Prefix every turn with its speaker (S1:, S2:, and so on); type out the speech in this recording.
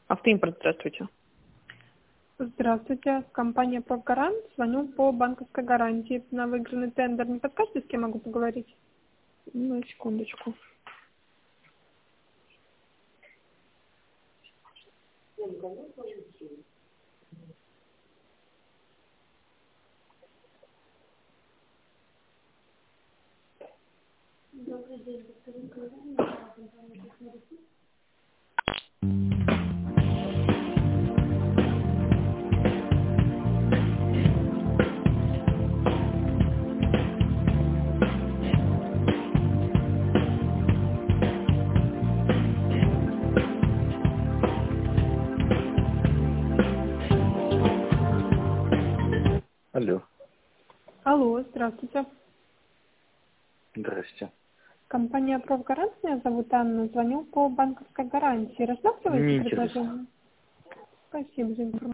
S1: Автоимпорт, здравствуйте.
S2: Здравствуйте, компания «Профгарант». Звоню по банковской гарантии на выигранный тендер. Не подскажете, с кем могу поговорить?
S1: Ну, секундочку.
S3: Алло,
S2: Алло, здравствуйте.
S3: здрасте.
S2: Компания «Профгарант», меня зовут Анна. Звоню по банковской гарантии. Рассматриваете
S3: Не интересно.
S2: предложение? Спасибо за информацию.